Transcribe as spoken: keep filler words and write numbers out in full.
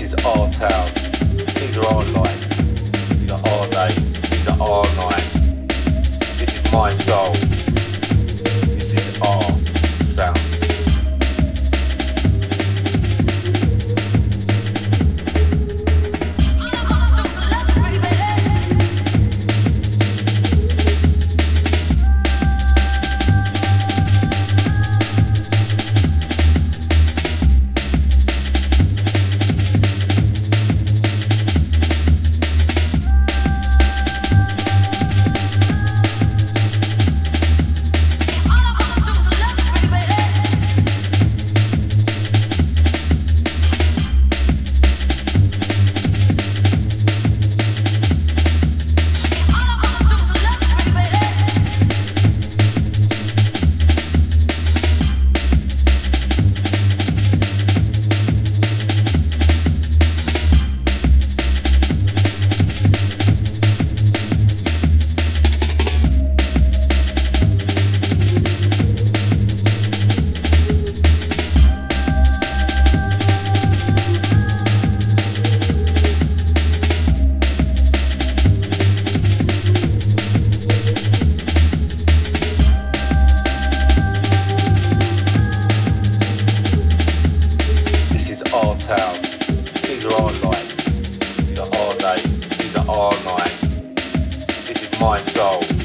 is our town. These are our lights. These are our days. These are our nights. This is my soul. This is our sound. Our town. These are our lights. These are our days. These are our nights. This is my soul.